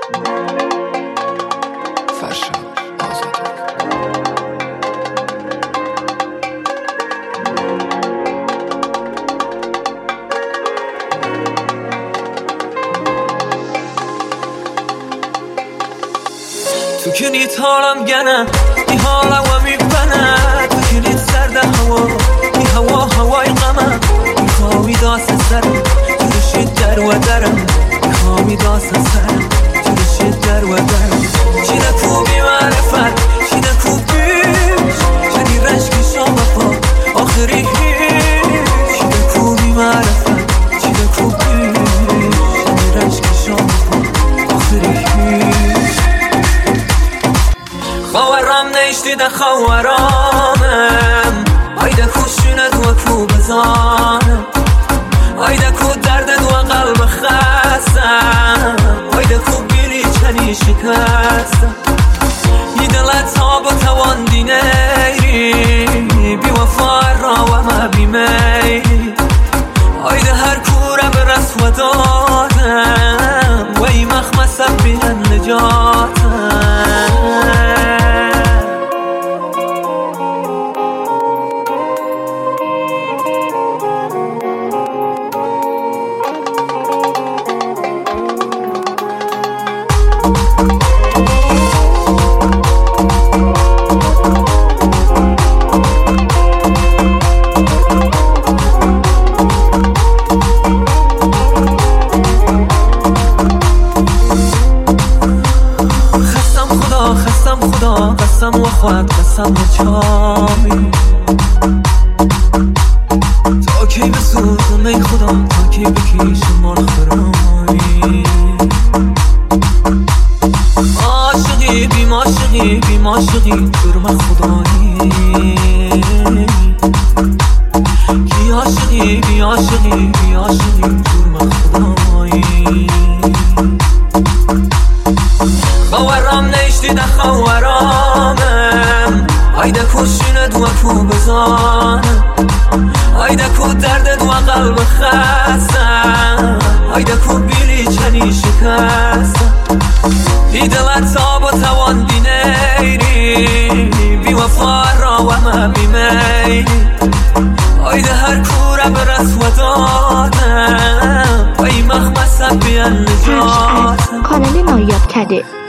تو کنیت حالم گنه ای حالا و میبنه تو کنیت سرده هوا ای هوای غمه ای خواهی داست سرم تو رشید در و درم ای خواهی داست سرم تو رشید در و درم چی نکو بی معرفت چی نکو بیش چنی رشکی شام پا آخری هیچ چی نکو بی معرفت چی نکو بیش چنی رشکی شام پا آخری هیچ خواهرم نیشتیده خواهرامم آیده خوشونت و کو بزانم آیده کو دردت و قلب خستم آیده کو بیلی چنی شکستم یه دلت تا با توان دینیری بی وفا را و ما بی میری آیده هر کوره به رسو دادم و ای مخمسم بی نجاتم قسم و خواهد قسم و چامی تا کی بسوزم ای خدا تا کی بکیشم مال خرایی عاشقی بی معاشقی بی معاشقی جرم خدایی کی عاشقی بی عاشقی بی عاشقی جرم خدایی خواهرام نیشتیده خواهرامم آیده کشونت و کو بزانم آیده کو دردت و قلب خستم آیده کو بیلی چنی شکستم ای دلت تا با توان دینیری بی وفا را و ما بی میری آیده هر کوره به رسو دادم و ای مخمسم بیان نجاتم کانال نایاب کده